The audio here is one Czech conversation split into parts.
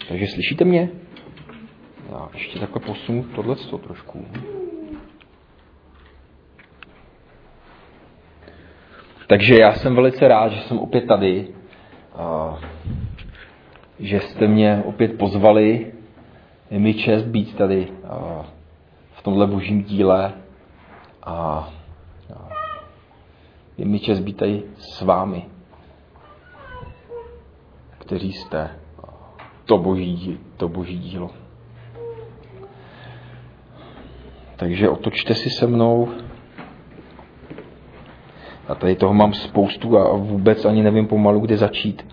Takže slyšíte mě? Já ještě takhle posunu tohleto trošku. Takže já jsem velice rád, že jsem opět tady. Že jste mě opět pozvali. Je mi čest být tady v tomhle božím díle. A je mi čest být tady s vámi, kteří jste to boží dílo. Takže otočte si se mnou. A tady toho mám spoustu a vůbec ani nevím pomalu, kde začít.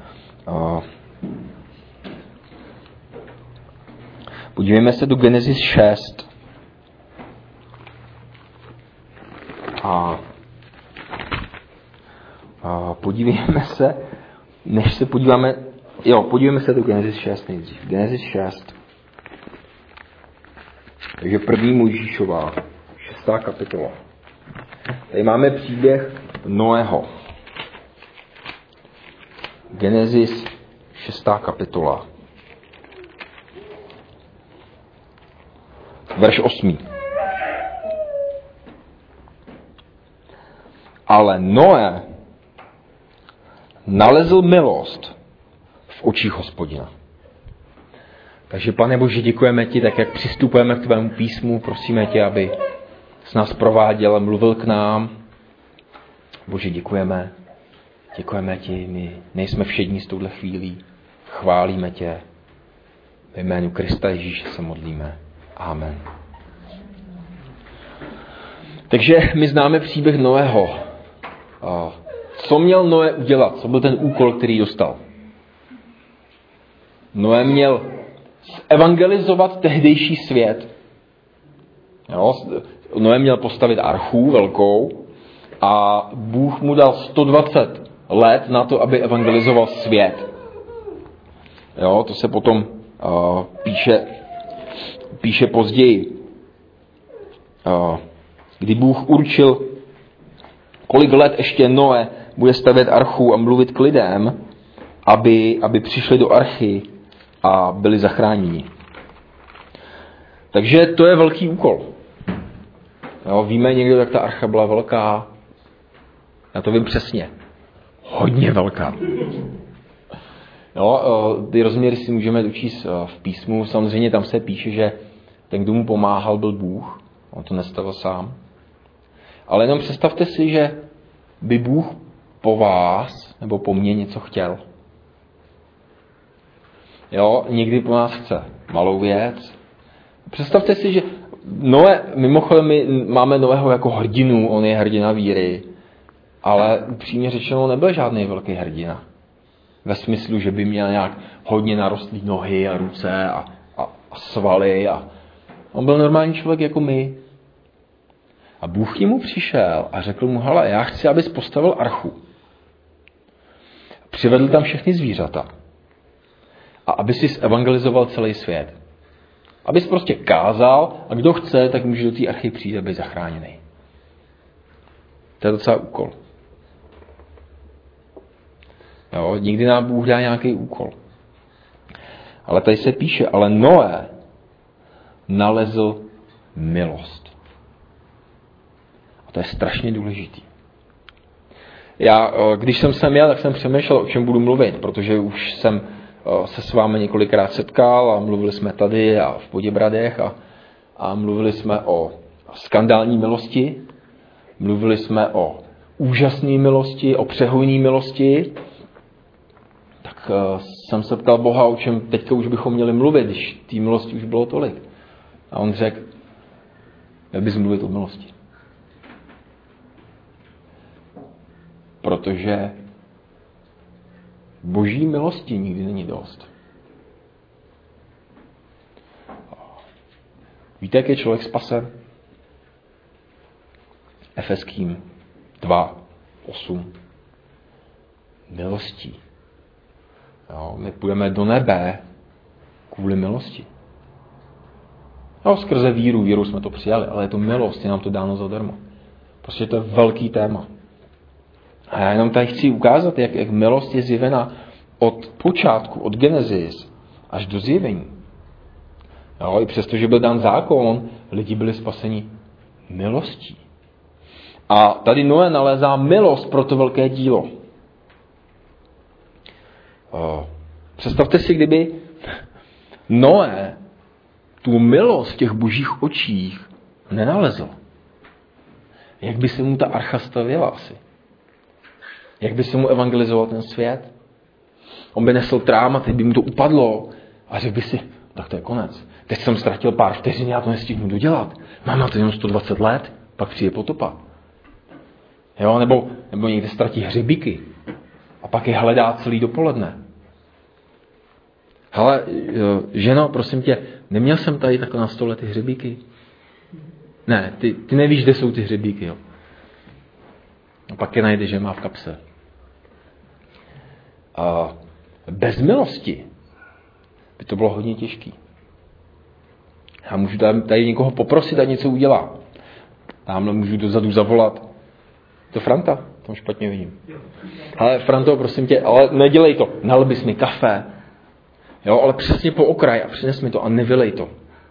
Podívejme se do Genesis 6. A podívejme se, než se podíváme, podívejme se do Genesis 6 nejdřív. Genesis 6. Takže první Mojžíšová, 6. kapitola. Tady máme příběh Noého. Genesis 6. kapitola. Verš 8. Ale Noé nalezl milost v očích Hospodina. Takže, Pane Bože, děkujeme ti, tak jak přistupujeme k tvému písmu, prosíme tě, aby s nás prováděl a mluvil k nám. Bože, děkujeme. Děkujeme ti, my nejsme všední s touhle chvílí. Chválíme tě. Ve jménu Krista Ježíše se modlíme. Amen. Takže my známe příběh Noého. Co měl Noé udělat? Co byl ten úkol, který dostal? Noé měl evangelizovat tehdejší svět. Noé měl postavit archu velkou a Bůh mu dal 120 let na to, aby evangelizoval svět. To se potom píše později. Kdy Bůh určil, kolik let ještě Noé bude stavět archu a mluvit k lidem, aby přišli do archy a byli zachráněni. Takže to je velký úkol. Víme někdo, jak ta archa byla velká? Já to vím přesně. Hodně velká. Ty rozměry si můžeme dočíst v písmu. Samozřejmě tam se píše, že ten, kdo mu pomáhal, byl Bůh. On to nestavil sám. Ale jenom představte si, že by Bůh po vás nebo po mně něco chtěl. Někdy po nás chce malou věc. Představte si, že Noé, mimochodem my máme Noého jako hrdinu, on je hrdina víry, ale upřímně řečeno nebyl žádný velký hrdina. Ve smyslu, že by měl nějak hodně narostlý nohy a ruce a svaly. On byl normální člověk jako my. A Bůh k němu přišel a řekl mu, hele, já chci, abys postavil archu. Přivedl tam všechny zvířata. A aby si evangelizoval celý svět. Abys prostě kázal a kdo chce, tak může do té archy přijít a být zachráněný. To je docela úkol. Nikdy nám Bůh dá nějaký úkol. Ale tady se píše, ale Noé nalezl milost. A to je strašně důležitý. Já, když jsem sem jel, tak jsem přemýšlel, o čem budu mluvit, protože už jsem se s vámi několikrát setkal a mluvili jsme tady a v Poděbradech a mluvili jsme o skandální milosti, mluvili jsme o úžasné milosti, o přehojné milosti. Tak jsem se ptal Boha, o čem teďka už bychom měli mluvit, když té milosti už bylo tolik. A on řekl, měl bys mluvit o milosti. Protože boží milosti nikdy není dost. Víte, jak je člověk spasen? Efeským 2:8. Milostí. My půjdeme do nebe kvůli milosti. Skrze víru jsme to přijali, ale je to milost, je nám to dáno zadarmo. Prostě to je velký téma. A já jenom tady chci ukázat, jak milost je zjevena od počátku, od Genesis až do zjevení. Jo, i přesto, že byl dán zákon, lidi byli spaseni milostí. A tady Noé nalézá milost pro to velké dílo. Představte si, kdyby Noé tu milost v těch božích očích nenalezl. Jak by se mu ta archa stavěla asi? Jak by se mu evangelizoval ten svět? On by nesl trám a teď by mu to upadlo a řekl by si, tak to je konec. Teď jsem ztratil pár vteřin, já to nestihnu dodělat. Mám na to jenom 120 let, pak přijde potopa. Jo, nebo někde ztratí hřebíky a pak je hledá celý dopoledne. Hele, ženo, prosím tě, neměl jsem tady takhle na stole ty hřebíky? Ne, ty nevíš, kde jsou ty hřebíky, jo. A pak je najde, že má v kapse. A bez milosti by to bylo hodně těžký. Já můžu tady někoho poprosit a něco udělá. Tamhle můžu dozadu zavolat. To Franta, tam špatně vidím. Ale Franto, prosím tě, ale nedělej to. Nal bys mi kafe. Jo, ale přesně po okraj a přines mi to a nevylej to.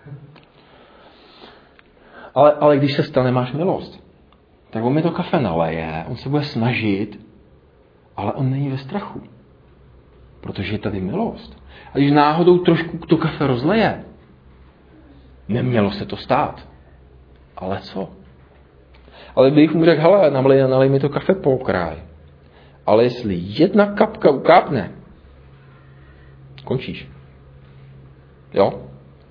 Ale když se stane, máš milost, tak on mi to kafe naleje, on se bude snažit, ale on není ve strachu. Protože je tady milost. A když náhodou trošku to kafe rozleje, nemělo se to stát. Ale co? Ale bych mu řekl, hele, nalej mi to kafe po okraj. Ale jestli jedna kapka ukápne, končíš. Jo?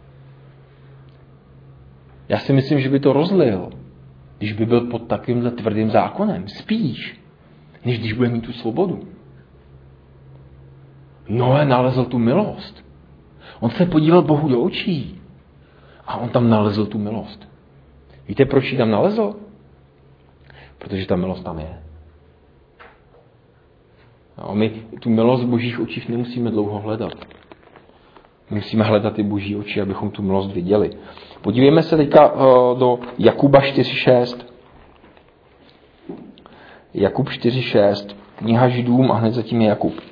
Já si myslím, že by to rozlil, když by byl pod takovýmhle tvrdým zákonem. Spíš, než když bude mít tu svobodu. Noé nalezl tu milost. On se podíval Bohu do očí a on tam nalezl tu milost. Víte, proč ji tam nalezl? Protože ta milost tam je. A my tu milost v božích očích nemusíme dlouho hledat. My musíme hledat ty boží oči, abychom tu milost viděli. Podívejme se teďka do Jakuba 4.6. Jakub 4.6. Kniha Židům a hned zatím je Jakub.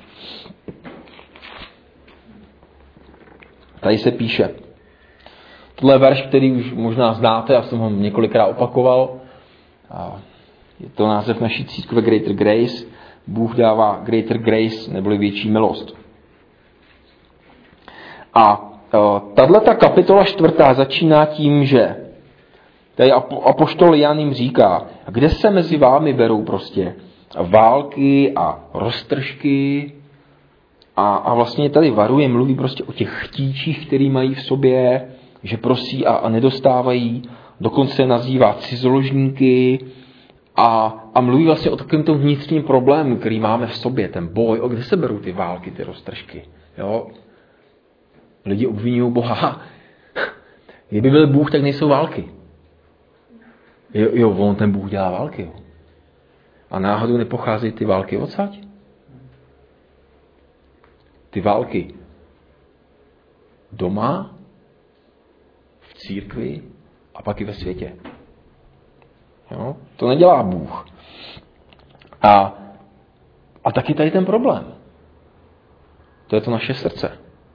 Tady se píše. Tohle je verš, který už možná znáte, já jsem ho několikrát opakoval. Je to název naší církve Greater Grace. Bůh dává Greater Grace, neboli větší milost. A tato kapitola 4. začíná tím, že tady apoštol Jan jim říká, kde se mezi vámi berou prostě války a roztržky a vlastně tady varuje, mluví prostě o těch chtíčích, který mají v sobě, že prosí a nedostávají, dokonce nazývá cizoložníky a mluví vlastně o takovém tom vnitřním problému, který máme v sobě, ten boj, kde se berou ty války, ty roztržky, jo. Lidi obvinují Boha. Kdyby byl Bůh, tak nejsou války. Jo, on ten Bůh dělá války. Jo. A náhodou nepocházejí ty války odsaď? Ty války doma, v církvi a pak i ve světě. Jo? To nedělá Bůh. A taky tady ten problém. To je to naše srdce.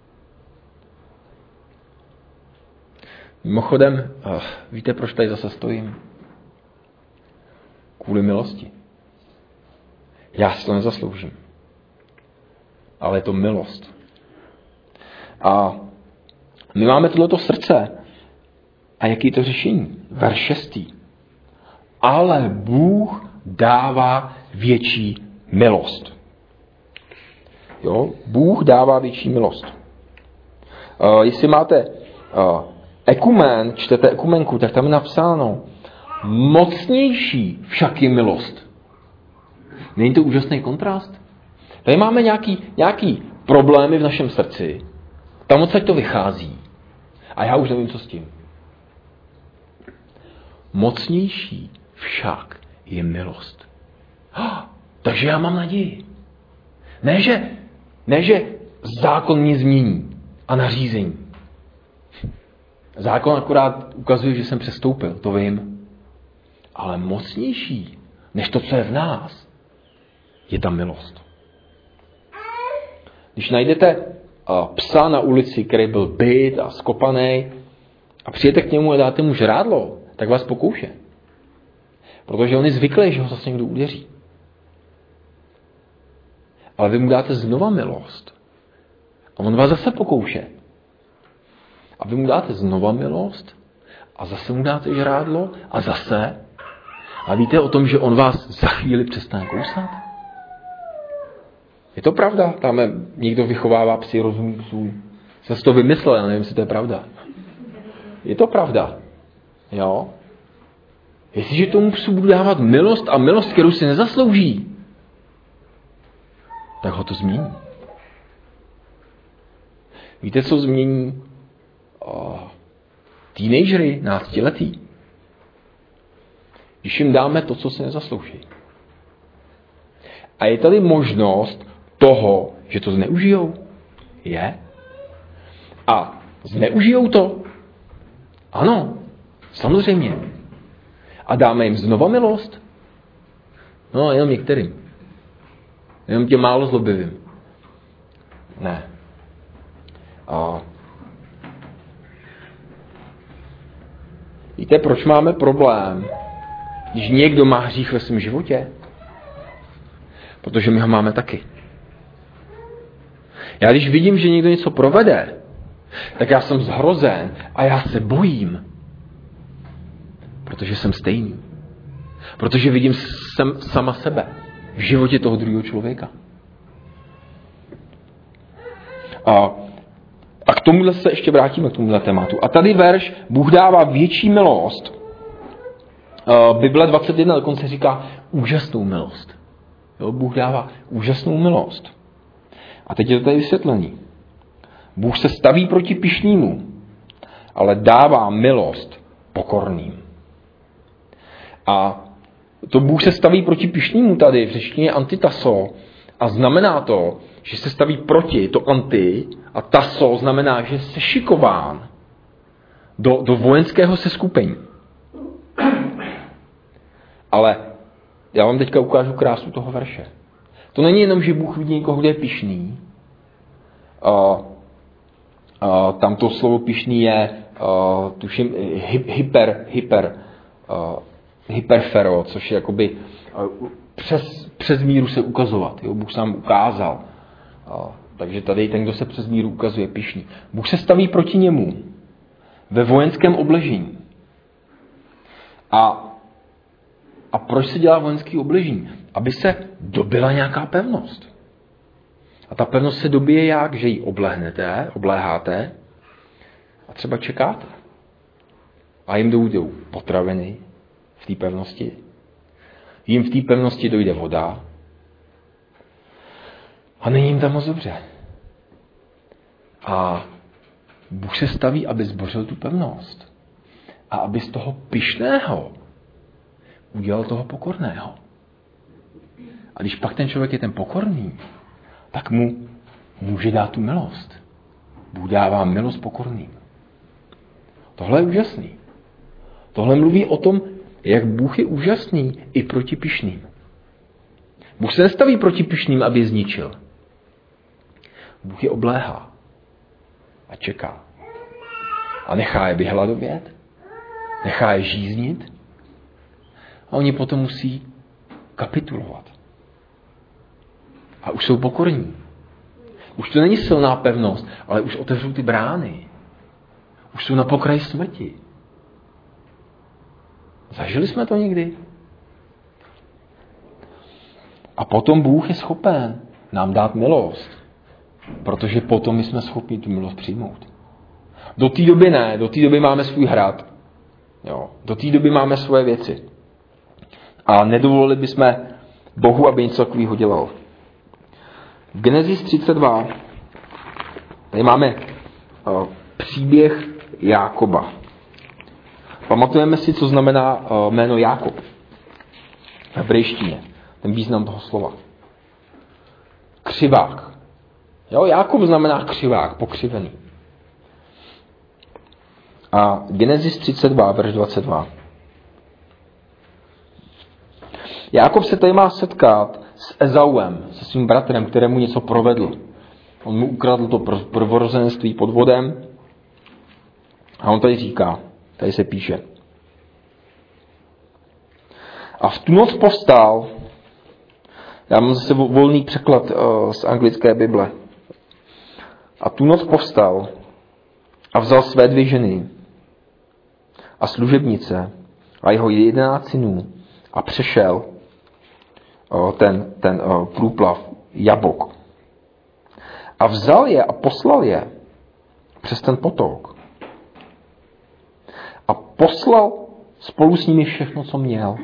Mimochodem, víte, proč tady zase stojím? Kvůli milosti. Já si to nezasloužím. Ale je to milost. A my máme tohleto srdce. A jaký je to řešení? Verš 6. Ale Bůh dává větší milost. Jo? Bůh dává větší milost. Jestli máte ekumen, čtete ekumenku, tak tam je napsáno mocnější však je milost. Není to úžasný kontrast? Tady máme nějaký problémy v našem srdci. Tam odsaď to vychází. A já už nevím, co s tím. Mocnější však je milost. Takže já mám naději. Ne, že zákon mě změní a nařízení. Zákon akorát ukazuje, že jsem přestoupil, to vím. Ale mocnější, než to, co je v nás, je ta milost. Když najdete psa na ulici, který byl bit a skopaný, a přijete k němu a dáte mu žrádlo, tak vás pokouše. Protože on je zvyklý, že ho zase někdo udeří. Ale vy mu dáte znova milost. A on vás zase pokouše. A vy mu dáte znova milost a zase mu dáte žrádlo a zase. A víte o tom, že on vás za chvíli přestane kousat? Je to pravda? Tam někdo vychovává psy, rozumí psů. Jsem si to vymyslel, já nevím, jestli to je pravda. Je to pravda. Jo? Jestliže tomu psu budu dávat milost a milost, kterou si nezaslouží, tak ho to změní. Víte, co změní teenagery, 12letí? Když jim dáme to, co si nezaslouží. A je tady možnost toho, že to zneužijou? Je. A zneužijou to? Ano, samozřejmě. A dáme jim znova milost? No, jenom některým. Jenom těm málo zlobivým. Ne. Víte, proč máme problém, když někdo má hřích ve svém životě? Protože my ho máme taky. Já když vidím, že někdo něco provede, tak já jsem zhrozen a já se bojím. Protože jsem stejný. Protože vidím sama sebe v životě toho druhého člověka. A k tomuhle se ještě vrátíme, k tomuhle tématu. A tady verš, Bůh dává větší milost. Bible 21 dokonce říká úžasnou milost. Jo, Bůh dává úžasnou milost. A teď je to tady vysvětlený. Bůh se staví proti pyšnému, ale dává milost pokorným. A to Bůh se staví proti pyšnému tady v řečtině antitaso a znamená to, že se staví proti, to anti, a taso znamená, že je sešikován do vojenského seskupení. Ale já vám teďka ukážu krásu toho verše. To není jenom, že Bůh vidí někoho, kdo je pyšný. Tam to slovo pyšný je, tuším, hyperfero, což je jakoby přes míru se ukazovat. Jo? Bůh sám ukázal. Takže tady ten, kdo se přes míru ukazuje, pyšný. Bůh se staví proti němu ve vojenském obležení. A proč se dělá vojenský obležení? Aby se dobila nějaká pevnost. A ta pevnost se dobije jak? Že ji obléháte a třeba čekáte. A jim dojdou potraviny v té pevnosti. Jim v té pevnosti dojde voda. A není jim tam moc dobře. A Bůh se staví, aby zbořil tu pevnost. A aby z toho pyšného udělal toho pokorného. A když pak ten člověk je ten pokorný, tak mu může dát tu milost. Bůh dává milost pokorným. Tohle je úžasný. Tohle mluví o tom, jak Bůh je úžasný i proti pyšným. Bůh se nestaví proti pyšným, aby je zničil. Bůh je obléhá a čeká. A nechá je vyhladovět, nechá je žíznit a oni potom musí kapitulovat. A už jsou pokorní. Už to není silná pevnost, ale už otevřou ty brány. Už jsou na pokraji smrti. Zažili jsme to někdy? A potom Bůh je schopen nám dát milost, protože potom my jsme schopni tu milost přijmout. Do té doby ne, do té doby máme svůj hrad. Jo, do té doby máme svoje věci. A nedovolili bychom Bohu, aby něco takového dělal. V Genesis 32 tady máme příběh Jákoba. Pamatujeme si, co znamená jméno Jákob v hebrejštině. Ten význam toho slova. Křivák. Jo, Jákob znamená křivák, pokřivený. A Genesis 32, verš 22. Jákob se tady má setkat s Ezauem, se svým bratrem, kterému něco provedl. On mu ukradl to prvorozenství podvodem. A on tady říká, tady se píše. A v tu noc povstal, já mám zase volný překlad z anglické Bible. A tu noc povstal a vzal své 2 ženy a služebnice a jeho 11 synů a přešel ten průplav Jabok. A vzal je a poslal je přes ten potok. A poslal spolu s nimi všechno, co měl.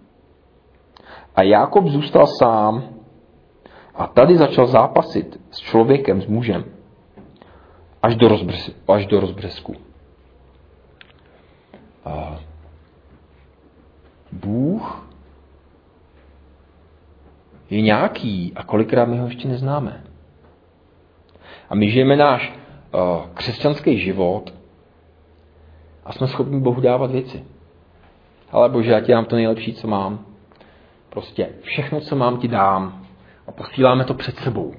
A Jákob zůstal sám a tady začal zápasit s člověkem, s mužem. Až do rozbřesku. A Bůh je nějaký a kolikrát my ho ještě neznáme. A my žijeme náš křesťanský život a jsme schopni Bohu dávat věci. Ale Bože, já ti dám to nejlepší, co mám. Prostě všechno, co mám, ti dám. A posíláme to před sebou.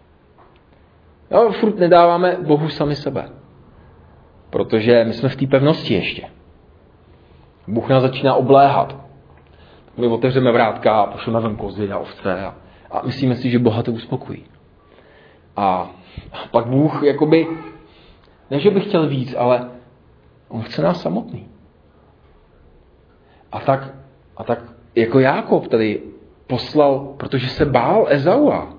Furt nedáváme Bohu sami sebe. Protože my jsme v té pevnosti ještě. Bůh nás začíná obléhat. My otevřeme vrátka a pošleme ven kozy a ovce a myslíme si, že Boha to uspokojí. A pak Bůh jakoby, ne, že by chtěl víc, ale on chce nás samotný. A tak jako Jákob tady poslal, protože se bál Ezaua,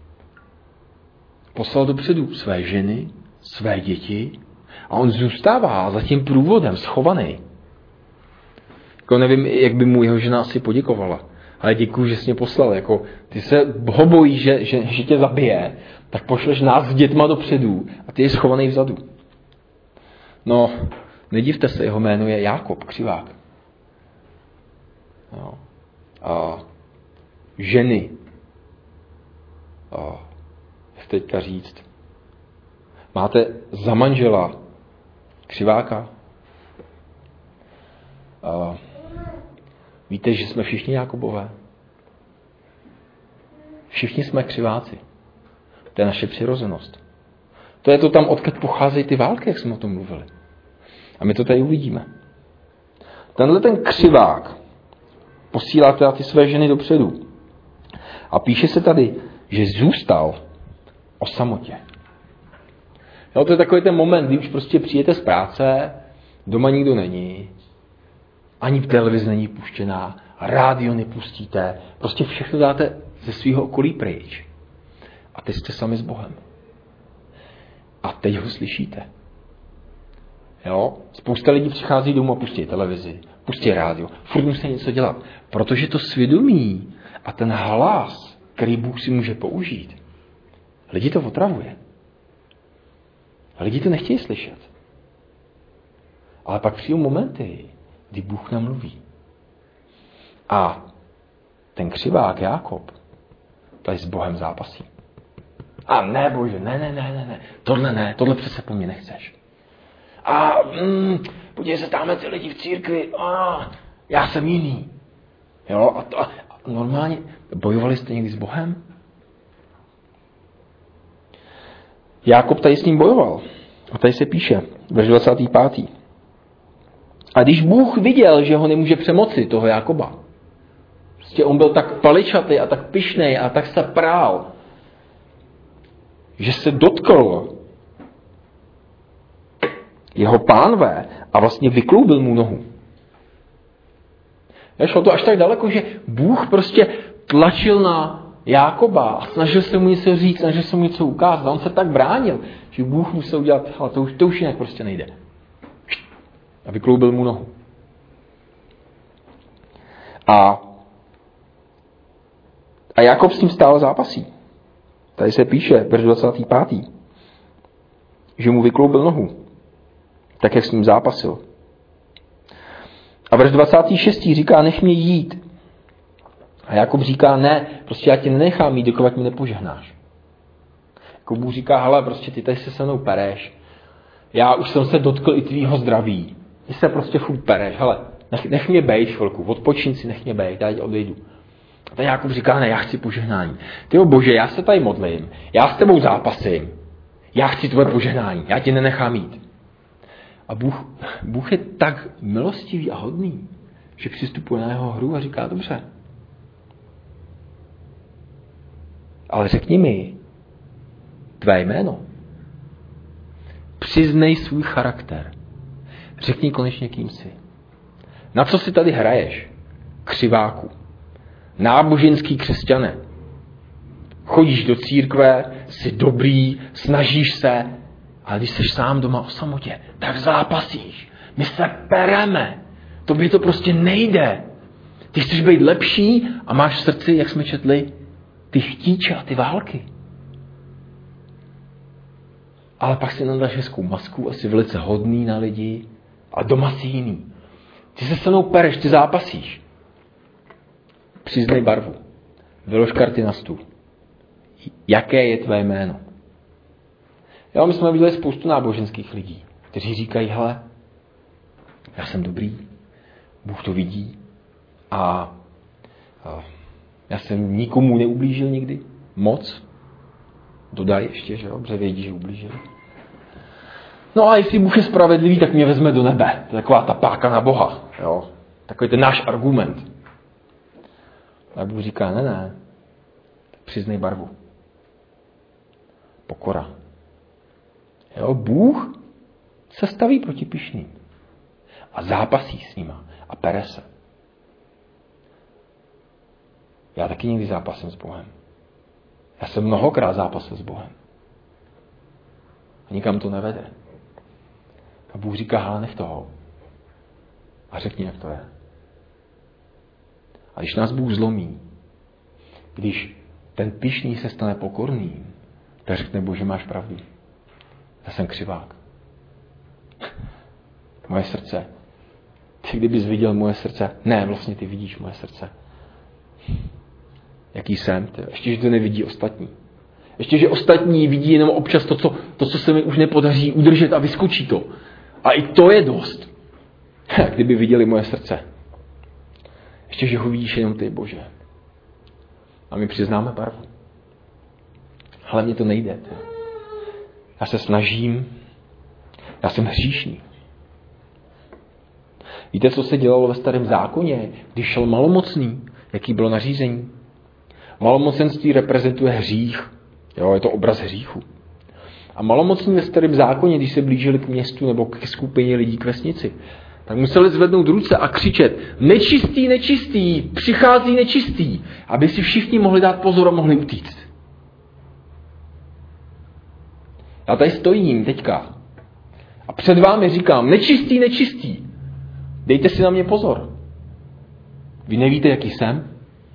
poslal dopředu své ženy, své děti a on zůstává za tím průvodem schovaný. Jako nevím, jak by mu jeho žena asi poděkovala, ale děkuju, že jsi mě poslal. Jako, ty se ho bojíš, že tě zabije, tak pošleš nás s dětma dopředu a ty je schovaný vzadu. No, nedivte se, jeho jméno je Jákob, křivák. No. A ženy. Jak teďka říct. Máte za manžela křiváka. Víte, že jsme všichni Jákobové. Všichni jsme křiváci. To je naše přirozenost. To je to tam, odkud pocházejí ty války, jak jsme o tom mluvili. A my to tady uvidíme. Tenhle ten křivák posílá teda ty své ženy dopředu. A píše se tady, že zůstal o samotě. Jo, to je takový ten moment, kdy už prostě přijete z práce, doma nikdo není, ani v televizi není puštěná, rádio nepustíte, prostě všechno dáte ze svého okolí pryč. A teď jste sami s Bohem. A teď ho slyšíte. Jo? Spousta lidí přichází domů a pustí televizi, pustí rádio, furt musí něco dělat. Protože to svědomí a ten hlas, který Bůh si může použít, lidi to otravuje. Lidi to nechtějí slyšet. Ale pak přijdou momenty, kdy Bůh namluví. A ten křivák Jákob tady s Bohem zápasí. A ne, Bože, ne. Tohle přece po mně nechceš. A podívej se, tamhle ty lidi v církvi, já jsem jiný. Jo, a normálně, bojovali jste někdy s Bohem? Jákob tady s ním bojoval. A tady se píše, verš 25. A když Bůh viděl, že ho nemůže přemoci, toho Jákoba, prostě on byl tak paličatý a tak pyšnej a tak se prál, že se dotkl jeho pánve a vlastně vykloubil mu nohu. Šlo to až tak daleko, že Bůh prostě tlačil na Jákoba a snažil se mu něco říct, snažil se mu něco ukázat. A on se tak bránil, že Bůh musel udělat, ale to už jinak prostě nejde. A vykloubil mu nohu. A Jákob s tím stále zápasí. Tady se píše, verš 25. že mu vykloubil nohu. Tak, jak s ním zápasil. A verš 26. říká, nech mě jít. A Jákob říká, ne, prostě já tě nenechám jít, dokud mi nepožehnáš. Jako Bůh říká, hele, prostě ty tady se se mnou pereš. Já už jsem se dotkl i tvýho zdraví. Ty se prostě furt pereš, hele, nech mě bejt chvilku, odpočin si, nech mě bejt, já odejdu. A ten Jákob říká, ne, já chci požehnání. Tyjo Bože, já se tady modlím, já s tebou zápasím, já chci tvoje požehnání, já tě nenechám jít. A Bůh je tak milostivý a hodný, že přistupuje na jeho hru a říká, dobře. Ale řekni mi tvé jméno. Přiznej svůj charakter. Řekni konečně, kým jsi. Na co si tady hraješ? Křiváku. Náboženský křesťané. Chodíš do církve, jsi dobrý, snažíš se, ale když jsi sám doma o samotě, tak zápasíš. My se pereme. Tobě to prostě nejde. Ty chceš být lepší a máš v srdci, jak jsme četli, ty chtíče a ty války. Ale pak si nadáš hezkou masku a jsi velice hodný na lidi a doma si jiný. Ty se mnou pereš, ty zápasíš. Přiznej barvu. Vylož karty na stůl. Jaké je tvé jméno? Jo, my jsme viděli spoustu náboženských lidí, kteří říkají, hele, já jsem dobrý, Bůh to vidí a já jsem nikomu neublížil nikdy moc. Dodaj ještě, že jo, protože vědí, že ublížil. No a jestli Bůh je spravedlivý, tak mě vezme do nebe. To je taková ta páka na Boha. Jo? Takový ten náš argument. A Bůh říká, ne, přiznej barvu. Pokora. Jo? Bůh se staví proti pyšným. A zápasí s nima. A pere se. Já taky někdy zápasím s Bohem. Já jsem mnohokrát zápasil s Bohem. A nikam to nevede. A Bůh říká, hele, nech toho. A řekni, jak to je. A když nás Bůh zlomí, když ten pyšný se stane pokorným, tak řekne, Bože, máš pravdu. Já jsem křivák. Moje srdce. Ty kdybys viděl moje srdce. Ne, vlastně ty vidíš moje srdce. Jaký jsem. Ještě, že to nevidí ostatní. Ještě, že ostatní vidí jenom občas to, co se mi už nepodaří udržet a vyskočí to. A i to je dost. Kdyby viděli moje srdce. Ještě, že ho vidíš jenom ty, Bože. A my přiznáme barvu. Ale mně to nejde. Já se snažím. Já jsem hříšný. Víte, co se dělalo ve Starém zákoně, když šel malomocný? Jaký bylo nařízení? Malomocenství reprezentuje hřích. Jo, je to obraz hříchu. A malomocní ve Starém zákoně, když se blížili k městu nebo k skupině lidí k vesnici, tak museli zvednout ruce a křičet: nečistý, nečistý, přichází nečistý, aby si všichni mohli dát pozor a mohli utíct. Já tady stojím teďka a před vámi říkám: nečistý, nečistý, dejte si na mě pozor. Vy nevíte, jaký jsem?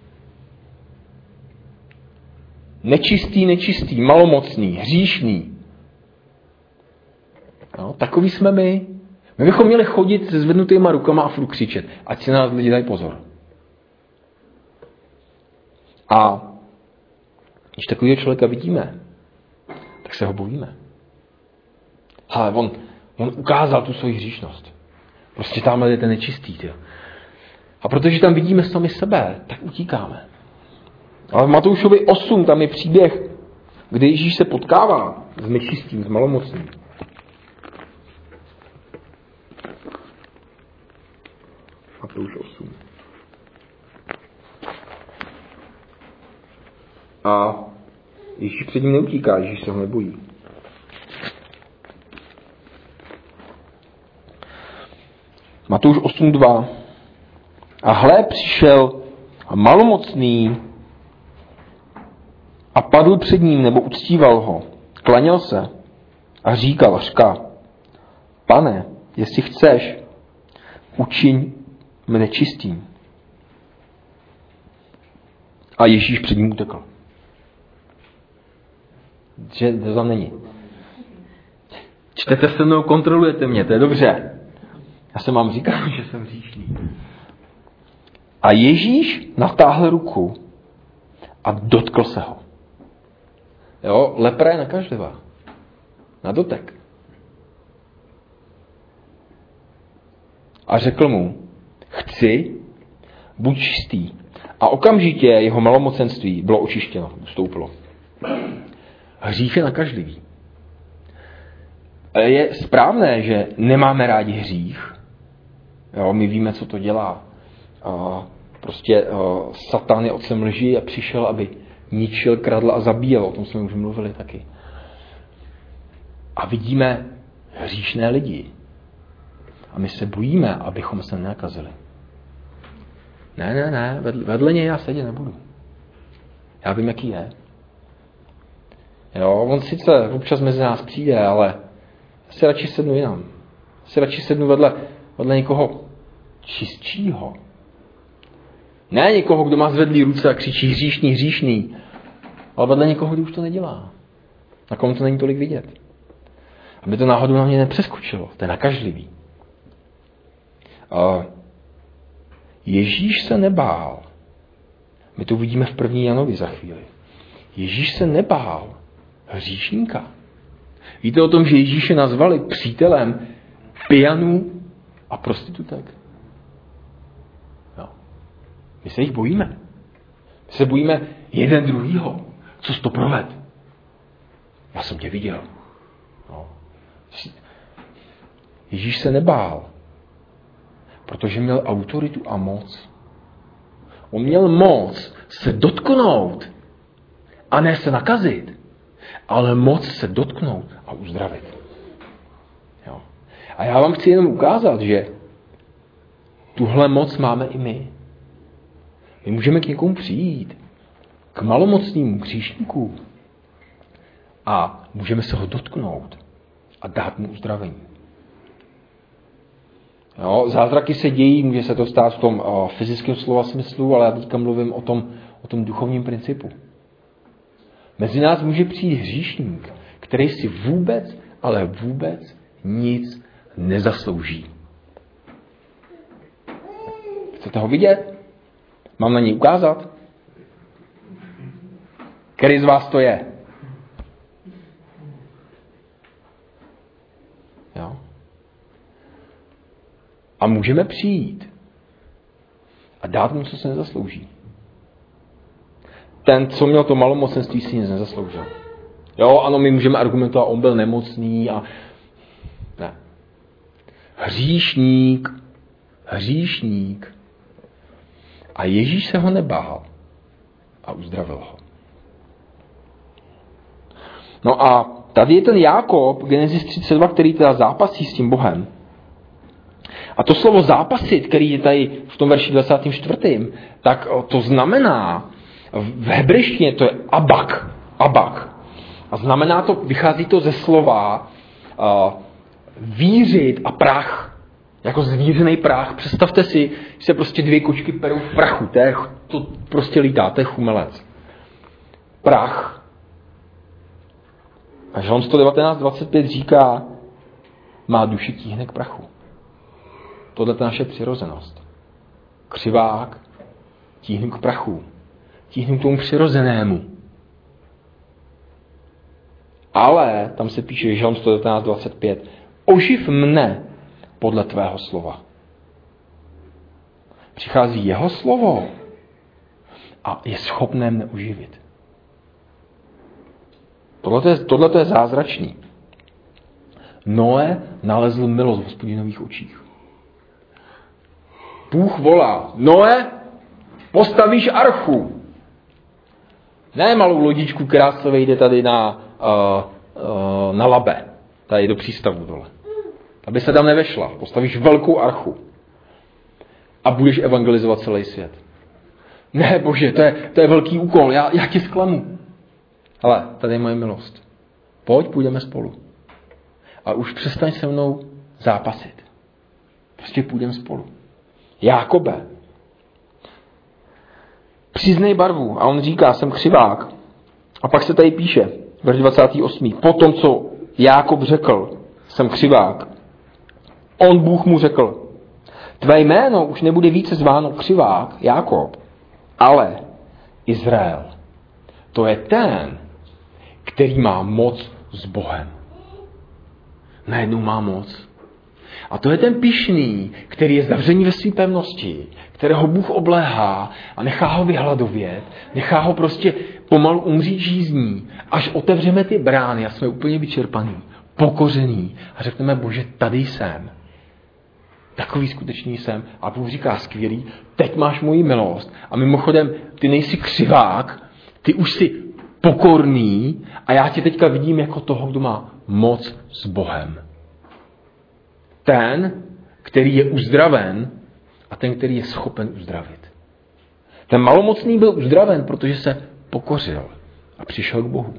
Nečistý, nečistý, malomocný, hříšný. No, takový jsme my. My bychom měli chodit se zvednutýma rukama a furt křičet, ať si na nás lidi dají pozor. A když takového člověka vidíme, tak se ho bojíme. Ale on ukázal tu svoji hříšnost. Prostě tamhle je ten nečistý. Tyjo. A protože tam vidíme sami sebe, tak utíkáme. Ale v Matoušovi 8 tam je příběh, kde Ježíš se potkává s nečistým, s malomocným. Matouš 8. A Ježíš před ním neutíká, Ježíš se ho nebojí. Matouš 8.2. A hle, přišel malomocný a padl před ním, nebo uctíval ho. Klaněl se a říkal, Pane, jestli chceš, učiň mne čistým. A Ježíš před ním utekl. Že to tam není. Čtete se mnou, kontrolujete mě, to je dobře. Já jsem vám říkal, že jsem hříšný. A Ježíš natáhl ruku a dotkl se ho. Jo, lepra je nakažlivá. Na dotek. A řekl mu, chci, buď čistý. A okamžitě jeho malomocenství bylo očištěno, ustoupilo. Hřích je nakažlivý. Je správné, že nemáme rádi hřích. Jo, my víme, co to dělá. Satan je otcem lži a přišel, aby ničil, kradl a zabíjel. O tom jsme už mluvili taky. A vidíme hříšné lidi. A my se bojíme, abychom se nenakazili. Ne, vedle něj já sedět nebudu. Já vím, jaký je. Jo, on sice občas mezi nás přijde, ale si radši sednu jinam. Si radši sednu vedle někoho čistšího. Ne někoho, kdo má zvedlý ruce a křičí hříšný, ale vedle někoho, kdo už to nedělá. Na komu to není tolik vidět. Aby to náhodou na mě nepřeskočilo. To je nakažlivý. Ježíš se nebál. My to uvidíme v 1. Janovi za chvíli. Ježíš se nebál hříšníka. Víte o tom, že Ježíše nazvali přítelem pijanů a prostitutek? Jo. My se jich bojíme. My se bojíme jeden druhýho. Co jsi to proved? Já jsem tě viděl. No. Ježíš se nebál, protože měl autoritu a moc. On měl moc se dotknout a ne se nakazit, ale moc se dotknout a uzdravit. Jo. A já vám chci jenom ukázat, že tuhle moc máme i my. My můžeme k někomu přijít, k malomocnému hříšníku a můžeme se ho dotknout a dát mu uzdravení. Jo, zázraky se dějí, může se to stát v tom fyzickém slova smyslu, ale já teďka mluvím o tom duchovním principu. Mezi nás může přijít hříšník, který si vůbec, ale vůbec nic nezaslouží. Chcete ho vidět? Mám na něj ukázat? Který z vás to je? Jo? A můžeme přijít a dát mu, co se nezaslouží. Ten, co měl to malomocenství, si nic nezasloužil. Jo, ano, my můžeme argumentovat, on byl nemocný a... Ne. Hříšník. A Ježíš se ho nebál a uzdravil ho. No a tady je ten Jákob, Genesis 32, který teda zápasí s tím Bohem. A to slovo zápasit, který je tady v tom verši 24., tak to znamená, v hebrejštině to je abak. A znamená to, vychází to ze slova vířit a prach. Jako zvířený prach. Představte si, že se prostě 2 kočky perou v prachu. To prostě lítá, to je chumelec. Prach. A Žalm 119:25 říká, má duši tíhne k prachu. Tohle je naše přirozenost. Křivák, tíhnu k prachu. Tíhnu k tomu přirozenému. Ale, tam se píše Žalm 119:25, oživ mne podle tvého slova. Přichází jeho slovo a je schopné mne oživit. Tohle je zázračný. Noé nalezl milost v Hospodinových očích. Bůh volá, Noé, postavíš archu. Ne malou lodičku, která se vejde tady na Labe, tady do přístavu dole. Aby se tam nevešla. Postavíš velkou archu. A budeš evangelizovat celý svět. Ne, Bože, to je velký úkol, já tě zklamu. Ale tady je moje milost. Půjdeme spolu. A už přestaň se mnou zápasit. Prostě půjdeme spolu. Jákobe, přiznej barvu. A on říká, jsem křivák. A pak se tady píše, verš 28. Potom, co Jákob řekl, jsem křivák, on Bůh mu řekl, tvé jméno už nebude více zváno křivák, Jákob, ale Izrael. To je ten, který má moc s Bohem. Najednou má moc. A to je ten pyšný, který je zavřený ve své pevnosti, kterého Bůh obléhá a nechá ho vyhladovět, nechá ho prostě pomalu umřít žízní, až otevřeme ty brány a jsme úplně vyčerpaný, pokořený a řekneme, Bože, tady jsem. Takový skutečný jsem. A Bůh říká, skvělý, teď máš moji milost. A mimochodem, ty nejsi křivák, ty už jsi pokorný a já tě teďka vidím jako toho, kdo má moc s Bohem. Ten, který je uzdraven a ten, který je schopen uzdravit. Ten malomocný byl uzdraven, protože se pokořil a přišel k Bohu.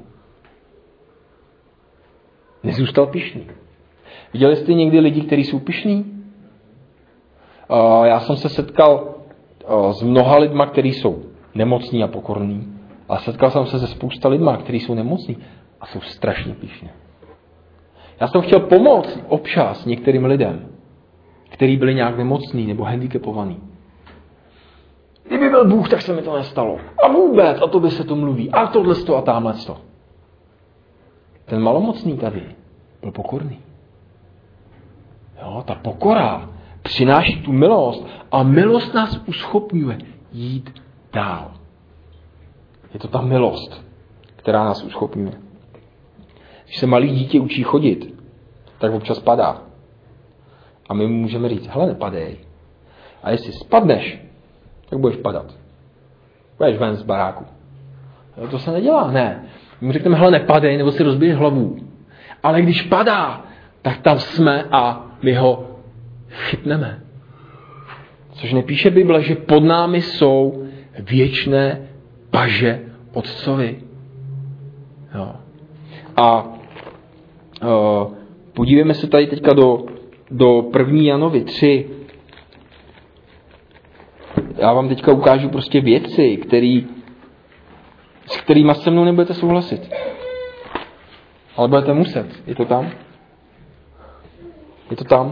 Nezůstal pyšný. Viděli jste někdy lidi, kteří jsou pyšní? Já jsem se setkal s mnoha lidma, kteří jsou nemocní a pokorní. A setkal jsem se se spousta lidma, kteří jsou nemocní a jsou strašně pyšní. Já jsem chtěl pomoct občas některým lidem, kteří byli nějak nemocní nebo handicapovaní. Kdyby byl Bůh, tak se mi to nestalo. A vůbec, a to by se to mluví. A tohleto a támhleto. Ten malomocný tady byl pokorný. Jo, ta pokora přináší tu milost a milost nás uschopňuje jít dál. Je to ta milost, která nás uschopňuje. Když se malý dítě učí chodit, tak občas padá. A my mu můžeme říct, hele, nepadej. A jestli spadneš, tak budeš padat. Budeš ven z baráku. To se nedělá, ne. My mu řekneme, hele, nepadej, nebo si rozbiješ hlavu. Ale když padá, tak tam jsme a my ho chytneme. Což nepíše Bible, že pod námi jsou věčné paže Otcovi. Jo. A podívejme se tady teďka do 1. Janovi 3. Já vám teďka ukážu prostě věci, s kterýma se mnou nebudete souhlasit. Ale budete muset. Je to tam? Je to tam?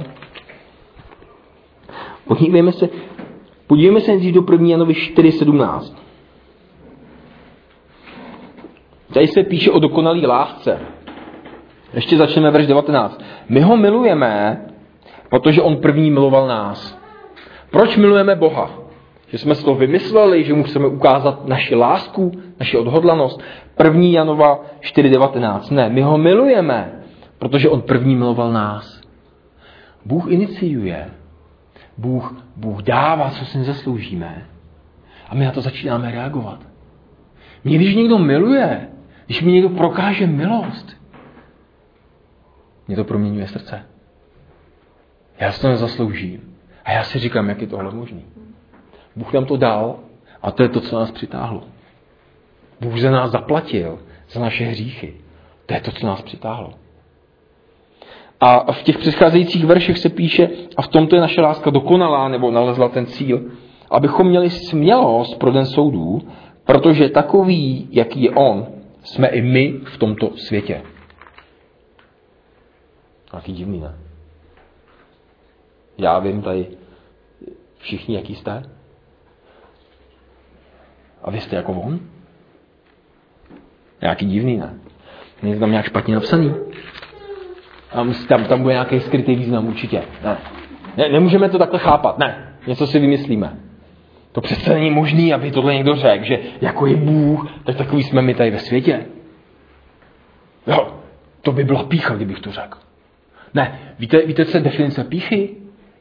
Podívejme se nejdřív do 1. Janovi 4:17. Tady se píše o dokonalý lásce. Ještě začneme verš 19. My ho milujeme, protože on první miloval nás. Proč milujeme Boha? Že jsme si to vymysleli, že mu chceme ukázat naši lásku, naši odhodlanost. 1. Janova 4:19. Ne, my ho milujeme, protože on první miloval nás. Bůh iniciuje. Bůh dává, co si nezasloužíme. A my na to začínáme reagovat. Mě když někdo miluje, když mi někdo prokáže milost, mě to proměňuje srdce. Já si to nezasloužím. A já si říkám, jak je tohle možný. Bůh nám to dal a to je to, co nás přitáhlo. Bůh za nás zaplatil, za naše hříchy. To je to, co nás přitáhlo. A v těch předcházejících verších se píše, a v tomto je naše láska dokonalá, nebo nalezla ten cíl, abychom měli smělost pro den soudů, protože takový, jaký je on, jsme i my v tomto světě. Jaký divný, ne? Já vím tady všichni, jaký jste. A vy jste jako on? Nějaký divný, ne? Není tam nějak špatně napsaný? Tam bude nějaký skrytý význam určitě. Ne. Nemůžeme to takhle chápat. Ne. Něco si vymyslíme. To přece není možný, aby tohle někdo řekl, že jako je Bůh, tak takový jsme my tady ve světě. Jo, to by byla pýcha, kdybych to řekl. Ne, víte, co je definice pýchy?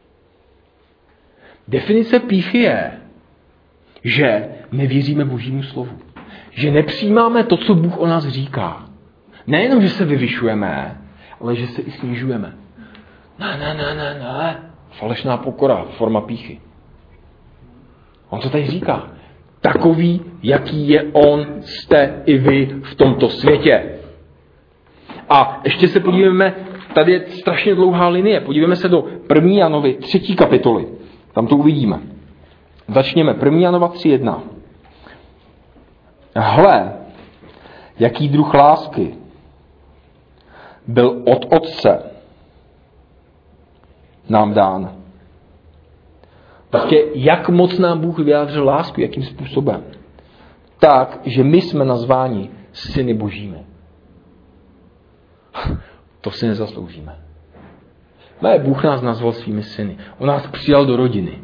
Definice pýchy je, že nevěříme Božímu slovu. Že nepřijímáme to, co Bůh o nás říká. Nejenom, že se vyvyšujeme, ale že se i snižujeme. Ne. Falešná pokora, forma pýchy. On to tady říká. Takový, jaký je on, jste i vy v tomto světě. A ještě se podíváme, tady je strašně dlouhá linie, podívejme se do 1. Janovy 3. kapitoly. Tam to uvidíme. Začněme 1. Janova 3:1. Hle, jaký druh lásky byl od Otce nám dán. Prostě jak moc nám Bůh vyjádřil lásku, jakým způsobem. Tak, že my jsme nazváni syny Božími. To si nezasloužíme. Ne, Bůh nás nazval svými syny. On nás přijal do rodiny.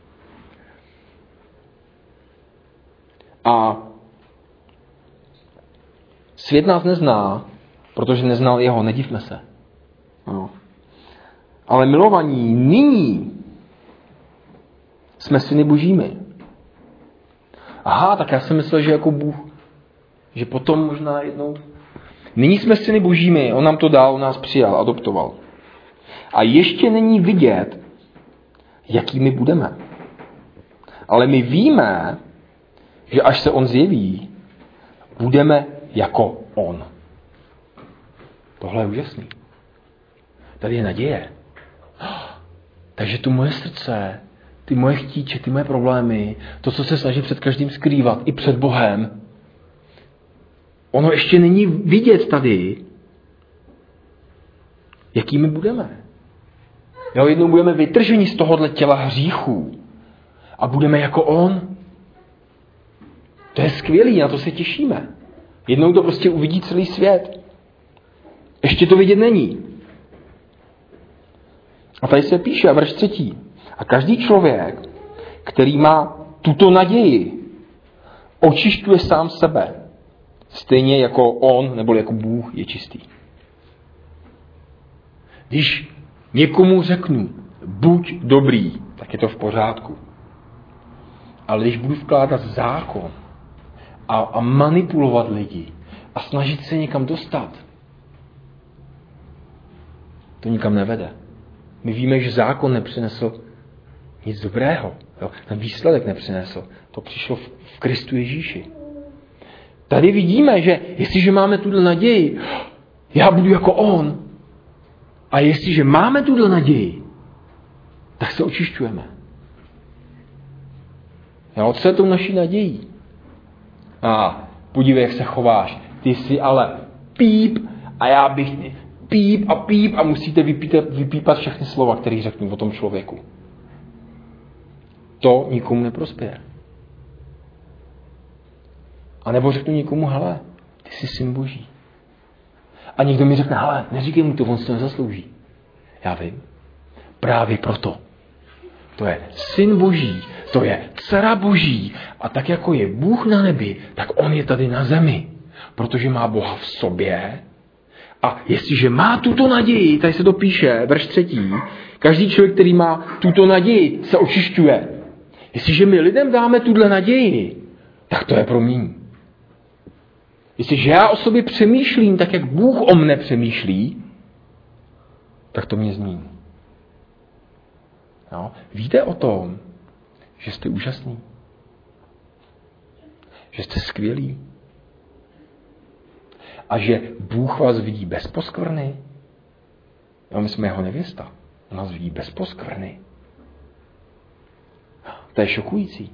A svět nás nezná, protože neznal jeho, nedivme se. No. Ale milovaní, nyní jsme syny božími. Aha, tak já jsem myslel, že jako Bůh, že potom možná jednou. Nyní jsme syny božími, on nám to dal, on nás přijal, adoptoval. A ještě není vidět, jakými budeme. Ale my víme, že až se on zjeví, budeme jako on. Tohle je úžasný. Tady je naděje. Takže to moje srdce, ty moje chtíče, ty moje problémy, to, co se snaží před každým skrývat, i před Bohem, ono ještě není vidět tady, jakými budeme. Jo, jednou budeme vytrženi z tohohle těla hříchů a budeme jako on. To je skvělý, na to se těšíme. Jednou to prostě uvidí celý svět. Ještě to vidět není. A tady se píše, verš 3. A každý člověk, který má tuto naději, očišťuje sám sebe, stejně jako on, nebo jako Bůh je čistý. Když někomu řeknu, buď dobrý, tak je to v pořádku. Ale když budu vkládat zákon a manipulovat lidi a snažit se někam dostat, to nikam nevede. My víme, že zákon nepřinesl nic dobrého. Jo? Ten výsledek nepřinesl. To přišlo v Kristu Ježíši. Tady vidíme, že jestliže máme tuhle naději, já budu jako on. A jestliže máme tuhle naději, tak se očišťujeme. Jo, co je tou naší nadějí? A podívej, jak se chováš. Ty jsi ale píp a já bych píp a musíte vypípat všechny slova, které řeknu o tom člověku. To nikomu neprospěje. A nebo řeknu někomu, hele, ty jsi syn Boží. A někdo mi řekne, hele, neříkej mu to, on si to nezaslouží. Já vím. Právě proto. To je syn Boží, to je dcera Boží. A tak jako je Bůh na nebi, tak on je tady na zemi. Protože má Boha v sobě. A jestliže má tuto naději, tady se to píše, verš 3, každý člověk, který má tuto naději, se očišťuje. Jestliže my lidem dáme tuhle naději, tak to je promění. Jestliže já o sobě přemýšlím tak, jak Bůh o mne přemýšlí, tak to mě změní. No, víte o tom, že jste úžasný? Že jste skvělý? A že Bůh vás vidí bez poskvrny? No, my jsme jeho nevěsta. On nás vidí bez poskvrny. To je šokující.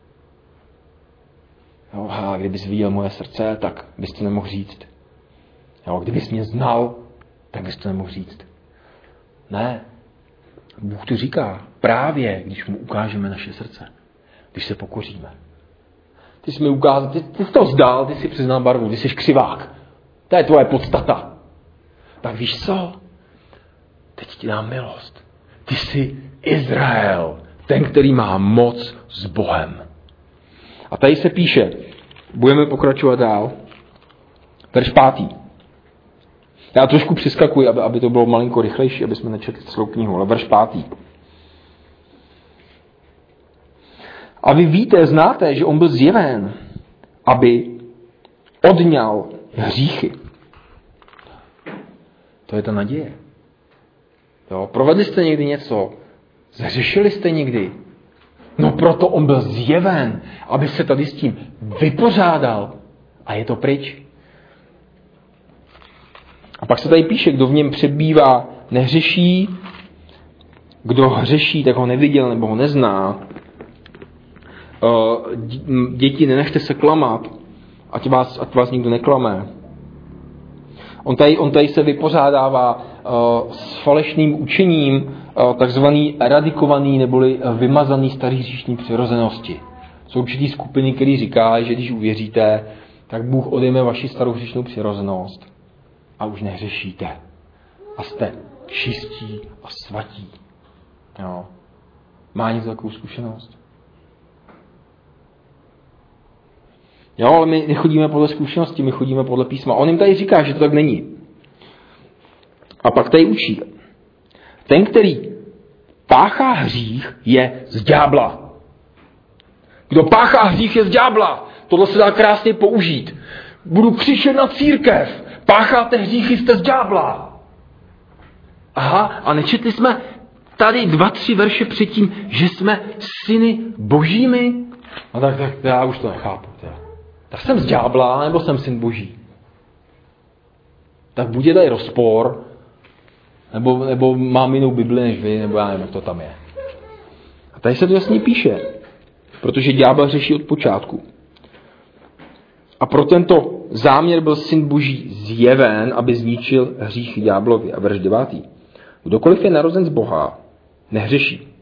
Jo, a kdybys viděl moje srdce, tak bys to nemohl říct. Jo, kdybys mě znal, tak bys to nemohl říct. Ne. Bůh to říká právě, když mu ukážeme naše srdce. Když se pokoříme. Ty jsi mi ukázal, ty jsi to vzdal, ty jsi přiznal barvu, ty jsi křivák. To je tvoje podstata. Tak víš co? Teď ti dám milost. Ty jsi Izrael, ten, který má moc s Bohem. A tady se píše, budeme pokračovat dál, verš 5. Já trošku přeskakuji, aby to bylo malinko rychlejší, aby jsme nečetli celou knihu, ale verš 5. A vy víte, znáte, že on byl zjeven, aby odňal hříchy. To je ta naděje. Jo, provedli jste někdy něco? Zřešili jste někdy? No proto on byl zjeven, aby se tady s tím vypořádal. A je to pryč. A pak se tady píše, kdo v něm přebývá, nehřeší. Kdo hřeší, tak ho neviděl nebo ho nezná. Děti, nenechte se klamat, ať vás nikdo neklame. On tady se vypořádává s falešným učením, takzvaný eradikovaný neboli vymazaný starý hříšní přirozenosti. Jsou určitý skupiny, které říkají, že když uvěříte, tak Bůh odejme vaši starou hříšnou přirozenost a už nehřešíte. A jste čistí a svatí. Jo. Má někdo takovou zkušenost? Jo, ale my nechodíme podle zkušenosti, my chodíme podle písma. On jim tady říká, že to tak není. A pak tady učí. Ten, který páchá hřích, je z ďábla. Kdo páchá hřích, je z ďábla. Tohle se dá krásně použít. Budu křičet na církev. Pácháte hříchy, jste z ďábla. Aha, a nečetli jsme tady 2-3 verše předtím, že jsme syny božími? A tak já už to nechápu. Tak jsem z ďábla, nebo jsem syn boží? Tak buď je tady rozpor, nebo mám jinou Bibli než vy, nebo já nevím, jak to tam je. A tady se to jasně píše, protože ďábel řeší od počátku. A pro tento záměr byl syn boží zjeven, aby zničil hřích ďáblovi. A verš 9. Kdokoliv je narozen z Boha, nehřeší.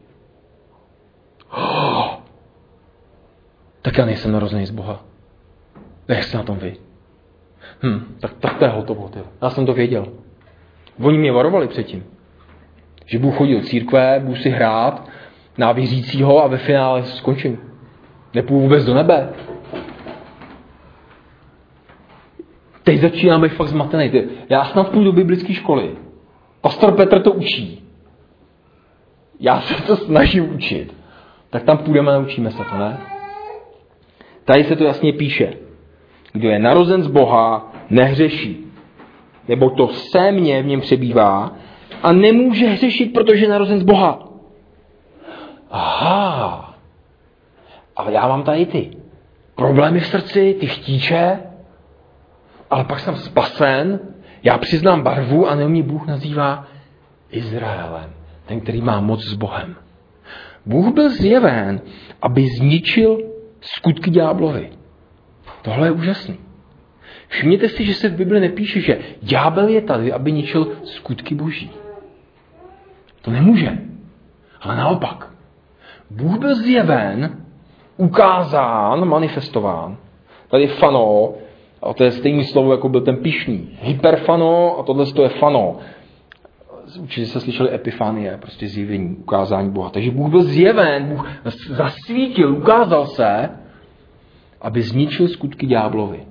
Tak já nejsem narozený z Boha. Jak jste na tom vy? Tak to je hotovo. Já jsem to věděl. Oni mě varovali předtím, že budu chodit do církve, budu si hrát na věřícího a ve finále skončím. Nepůjdu vůbec do nebe. Teď začínám být fakt zmatený. Já snad půjdu do biblické školy. Pastor Petr to učí. Já se to snažím učit. Tak tam půjdeme a naučíme se to, ne? Tady se to jasně píše. Kdo je narozen z Boha, nehřeší. Nebo to sémě v něm přebývá a nemůže hřešit, protože je narozen z Boha. Aha. Ale já mám tady ty problémy v srdci, ty chtíče, ale pak jsem spasen, já přiznám barvu a mě Bůh nazývá Izraelem, ten, který má moc s Bohem. Bůh byl zjeven, aby zničil skutky ďáblovi. Tohle je úžasný. Všimněte si, že se v Bibli nepíše, že ďábel je tady, aby ničil skutky boží. To nemůže. Ale naopak. Bůh byl zjeven, ukázán, manifestován. Tady je fano, a to je stejné slovo, jako byl ten pyšný. Hyperfano a tohle je fano. Určitě se slyšeli epifanie, prostě zjevení, ukázání Boha. Takže Bůh byl zjeven, Bůh zasvítil, ukázal se, aby zničil skutky ďáblovi.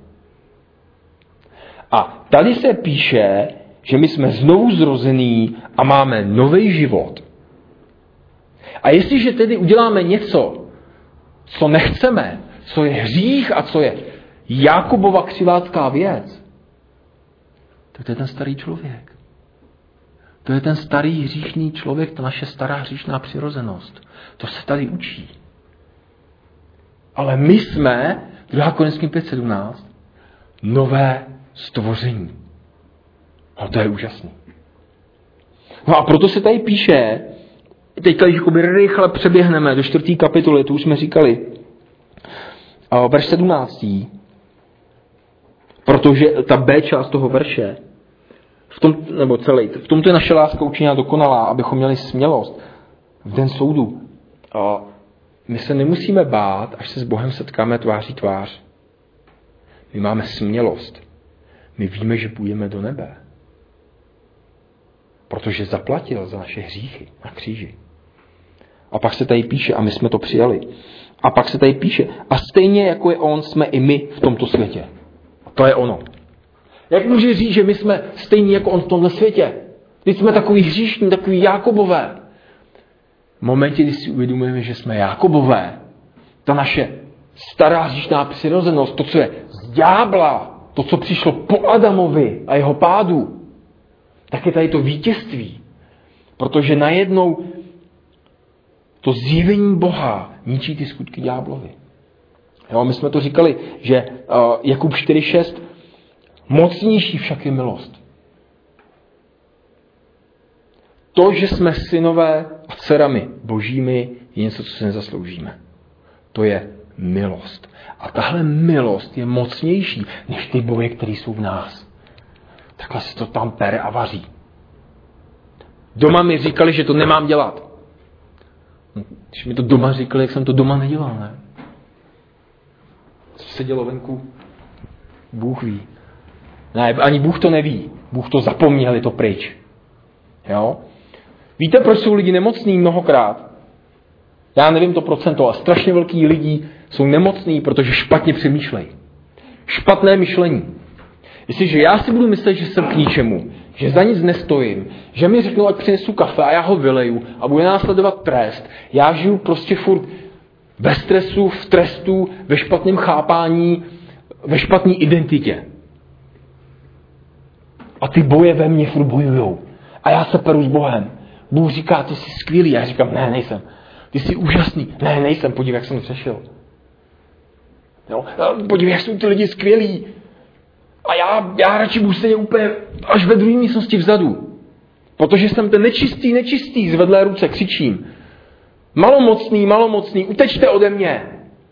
A tady se píše, že my jsme znovu zrození a máme nový život. A jestliže tedy uděláme něco, co nechceme, co je hřích a co je Jakobova křivácká věc, tak to je ten starý člověk. To je ten starý hříšný člověk, ta naše stará hříšná přirozenost. To se tady učí. Ale my jsme, 2. Korinským 5:17, nové stvoření. A to je úžasný. No a proto se tady píše, teďka rychle přeběhneme do 4. kapitoly, to už jsme říkali, verš 17. Protože ta B část toho verše, v tomto je naše láska učiněna dokonalá, abychom měli smělost v den soudu. A my se nemusíme bát, až se s Bohem setkáme tváří tvář. My máme smělost. My víme, že půjdeme do nebe. Protože zaplatil za naše hříchy na kříži. A pak se tady píše, a my jsme to přijali. A pak se tady píše, a stejně jako je on, jsme i my v tomto světě. A to je ono. Jak může říct, že my jsme stejní jako on v tomhle světě? Když jsme takový hříšní, takový Jakobové. V momentě, kdy si uvědomujeme, že jsme Jakobové, ta naše stará hříšná přirozenost, to, co je z ďábla, to, co přišlo po Adamovi a jeho pádu, tak je tady to vítězství. Protože najednou to zjevení Boha ničí ty skutky ďáblovi. Jo, my jsme to říkali, že Jakub 4:6, mocnější však je milost. To, že jsme synové a dcerami božími, je něco, co si nezasloužíme. To je milost. A tahle milost je mocnější než ty boje, které jsou v nás. Takhle se to tam pere a vaří. Doma mi říkali, že to nemám dělat. Když mi to doma říkali, jak jsem to doma nedělal, ne? Co se dělo venku? Bůh ví. Ne, ani Bůh to neví. Bůh to zapomněl, je to pryč. Jo? Víte, proč jsou lidi nemocní mnohokrát? Já nevím to procento, ale strašně velký lidí jsou nemocní, protože špatně přemýšlejí. Špatné myšlení. Jestliže já si budu myslet, že jsem k ničemu, že za nic nestojím, že mi řeknou, ať přinesu kafe a já ho vyleju a bude následovat trest, já žiju prostě furt ve stresu, v trestu, ve špatném chápání, ve špatné identitě. A ty boje ve mně furt bojujou. A já se peru s Bohem. Bůh říká, ty jsi skvělý. Já říkám, ne, nejsem. Ty jsi úžasný. Ne, nejsem. Podívej, jak jsem přešel. Jo? Podívej, jak jsou ty lidi skvělí. A já radši budu sedět úplně až ve druhé místnosti vzadu. Protože jsem ten nečistý, zvedlé ruce křičím. Malomocný, utečte ode mě.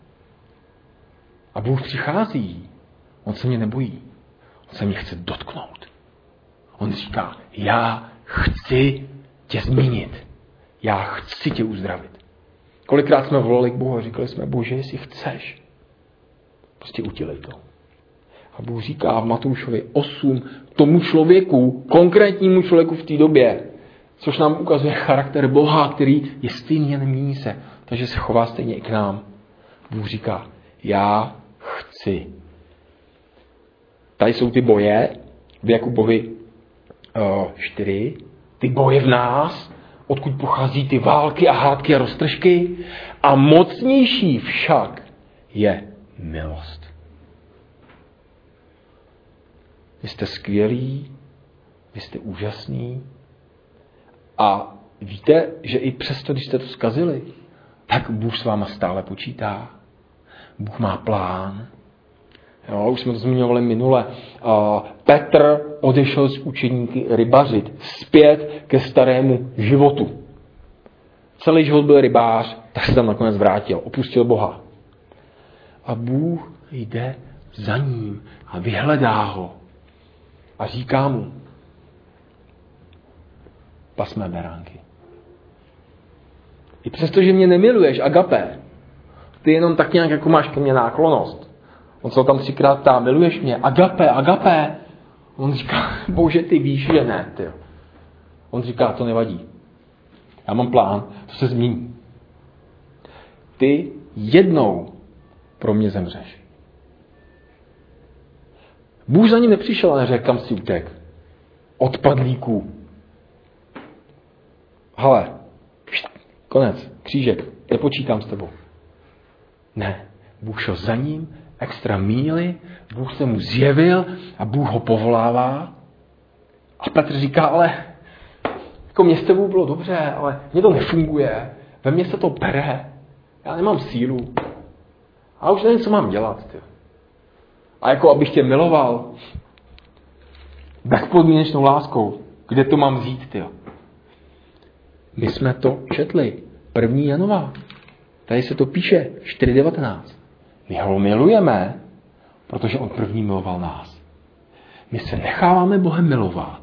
A Bůh přichází. On se mě nebojí. On se mě chce dotknout. On říká, já chci tě změnit. Já chci tě uzdravit. Kolikrát jsme volali k Bohu a říkali jsme, Bože, jestli chceš, prostě udělej to. A Bůh říká v Matoušovi 8 tomu člověku, konkrétnímu člověku v té době, což nám ukazuje charakter Boha, který je stejný a nemění se. Takže se chová stejně i k nám. Bůh říká, já chci. Tady jsou ty boje v Jakubovi 4. Ty boje v nás, odkud pochází ty války a hádky a roztržky. A mocnější však je milost. Vy jste skvělí, vy jste úžasní. A víte, že i přesto, když jste to zkazili, tak Bůh s váma stále počítá. Bůh má plán. Jo, už jsme to zmiňovali minule. Petr odešel s učeníky rybařit zpět ke starému životu. Celý život byl rybář, tak se tam nakonec vrátil, opustil Boha. A Bůh jde za ním a vyhledá ho. A říká mu, pas mé beránky. I přesto, že mě nemiluješ, agapé, ty jenom tak nějak jako máš ke mně náklonost. On se tam 3krát ptá, miluješ mě, agapé. On říká, Bože, ty víš, že ne, ty. On říká, to nevadí. Já mám plán, to se změní. Ty jednou pro mě zemřeš. Bůh za ním nepřišel a neřekl, kam si utek. Odpadlíků. Hele, konec, křížek, nepočítám s tebou. Ne, Bůh šel za ním, extra míli, Bůh se mu zjevil a Bůh ho povolává. A Petr říká, ale jako mě s tebou bylo dobře, ale mně to nefunguje, ve mně se to bere, já nemám sílu. A už nevím, co mám dělat. Ty. A jako abych tě miloval bezpodmínečnou láskou, kde to mám vzít, ty. My jsme to četli. 1. Janova. Tady se to píše 4.19. My ho milujeme, protože on první miloval nás. My se necháváme Bohem milovat.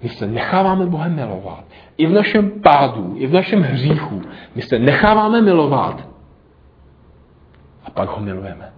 I v našem pádu, i v našem hříchu. My se necháváme milovat a pak ho milujeme.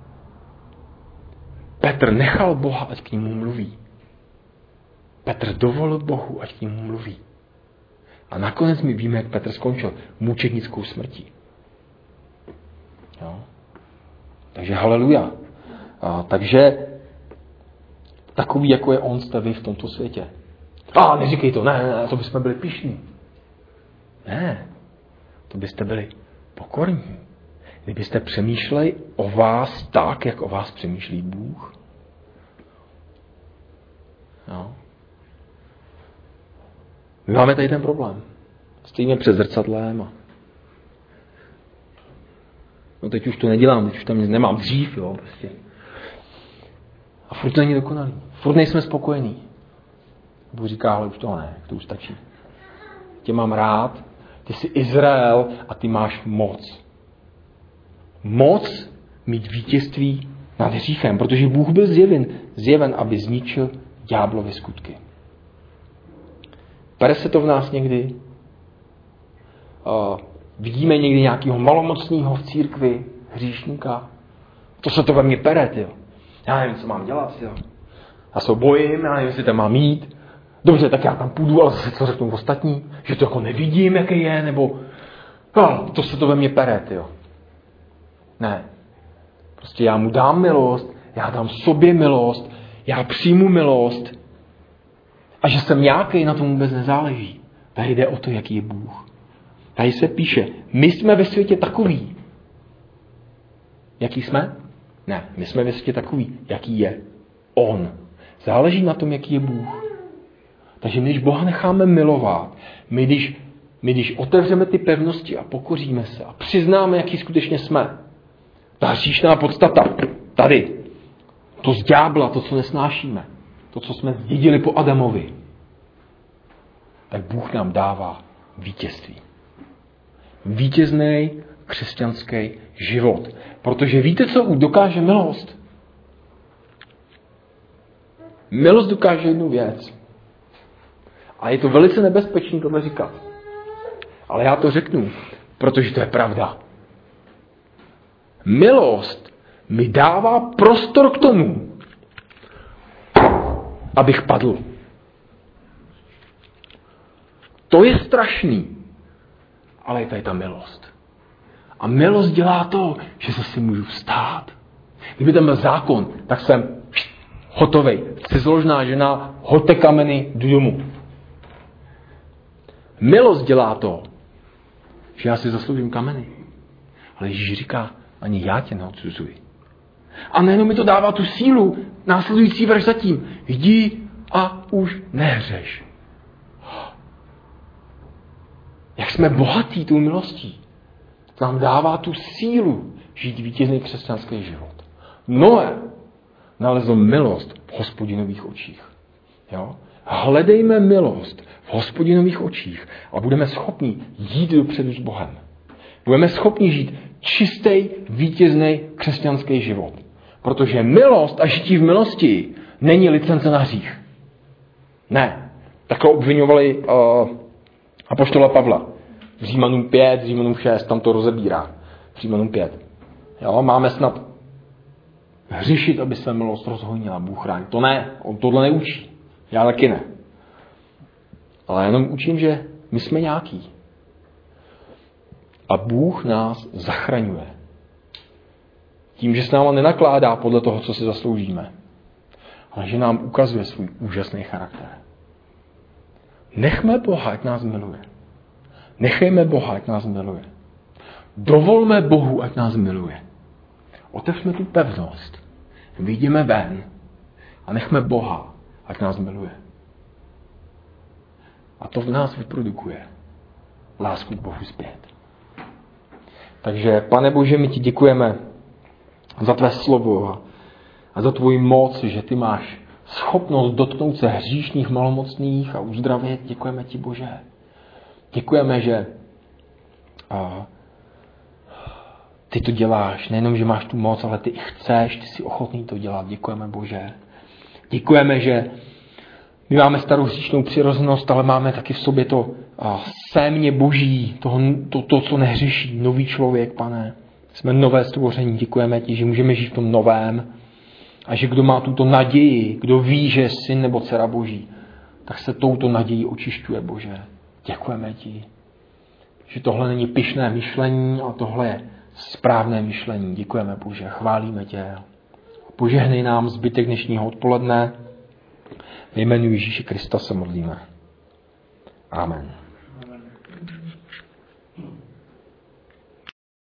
Petr nechal Boha, ať k němu mluví. Petr dovolil Bohu, ať k němu mluví. A nakonec my víme, jak Petr skončil mučednickou smrtí. Jo? Takže haleluja. Takže takový, jako je on, jste vy v tomto světě. Neříkej to, ne, to bychom byli pyšní. Ne, to byste byli pokorní. Kdybyste přemýšleli o vás tak, jak o vás přemýšlí Bůh. Jo. My máme tady ten problém. Stojíme před zrcadlem no teď už to nedělám, teď už tam nic nemám dřív, jo, prostě. A furt to není dokonalý. Furt nejsme spokojení. Bůh říká, ale už to ne, to už stačí. Tě mám rád, ty jsi Izrael a ty máš moc. Moc mít vítězství nad hříchem, protože Bůh byl zjeven, aby zničil ďáblovy skutky. Pere se to v nás někdy? Vidíme někdy nějakého malomocného v církvi, hříšníka? To se to ve mně pere, tyjo. Já nevím, co mám dělat, tyjo. Já se bojím, já nevím, jestli tam mám jít. Dobře, tak já tam půjdu, ale zase co řeknou ostatní, že to jako nevidím, jaký je, nebo to se to ve mně pere, tyjo. Ne. Prostě já mu dám milost, já dám sobě milost, já přijmu milost a že jsem nějaký, na tom vůbec nezáleží. Tady jde o to, jaký je Bůh. Tady se píše, my jsme ve světě takový. Jaký jsme? Ne, my jsme ve světě takový, jaký je On. Záleží na tom, jaký je Bůh. Takže my, když Boha necháme milovat, my když otevřeme ty pevnosti a pokoříme se a přiznáme, jaký skutečně jsme, ta hříšná podstata, tady, to z ďábla, to, co nesnášíme, to, co jsme zdědili po Adamovi, tak Bůh nám dává vítězství. Vítězný křesťanský život. Protože víte, co dokáže milost? Milost dokáže jednu věc. A je to velice nebezpečné tohle říkat. Ale já to řeknu, protože to je pravda. Milost mi dává prostor k tomu, abych padl. To je strašný. Ale je tady ta milost. A milost dělá to, že zase můžu vstát. Kdyby tam byl zákon, tak jsem hotovej. Cizoložná žena, hoďte kameny, jdu domů. Milost dělá to, že já si zasloužím kameny. Ale Ježíš říká, ani já tě neodsuzuji. A nejenom mi to dává tu sílu, následující verš zatím. Jdi a už nehřeš. Jak jsme bohatí tou milostí. Nám dává tu sílu žít vítězný křesťanský život. Noé nalezl milost v Hospodinových očích. Jo? Hledejme milost v Hospodinových očích a budeme schopni jít dopředu s Bohem. Budeme schopni žít čistý, vítězný křesťanský život. Protože milost a žití v milosti není licence na hřích. Ne. Takhle obviňovali apoštola Pavla. V Římanům 5, Římanům 6, tam to rozebírá. V Římanům 5. Jo, máme snad hřešit, aby se milost rozhojnila, Bůh chráň. To ne, on tohle neučí. Já taky ne. Ale jenom učím, že my jsme nějaký. A Bůh nás zachraňuje. Tím, že s náma nenakládá podle toho, co si zasloužíme. Ale že nám ukazuje svůj úžasný charakter. Nechme Boha, ať nás miluje. Nechejme Boha, ať nás miluje. Dovolme Bohu, ať nás miluje. Otevřme tu pevnost. Vyjdeme ven a nechme Boha, ať nás miluje. A to v nás vyprodukuje lásku k Bohu zpět. Takže, Pane Bože, my ti děkujeme za tvé slovo a za tvoji moc, že ty máš schopnost dotknout se hříšných, malomocných a uzdravit. Děkujeme ti, Bože. Děkujeme, že ty to děláš. Nejenom, že máš tu moc, ale ty i chceš, ty jsi ochotný to dělat. Děkujeme, Bože. Děkujeme, že my máme starou hříšnou přirozenost, ale máme taky v sobě to sémě Boží, to, co nehřeší, nový člověk, Pane. Jsme nové stvoření, děkujeme ti, že můžeme žít v tom novém a že kdo má tuto naději, kdo ví, že je syn nebo dcera Boží, tak se touto nadějí očišťuje, Bože. Děkujeme ti, že tohle není pyšné myšlení, ale tohle je správné myšlení. Děkujeme, Bože, chválíme tě. Požehnej nám zbytek dnešního odpoledne. Ve jménu Ježíše Krista se modlíme. Amen.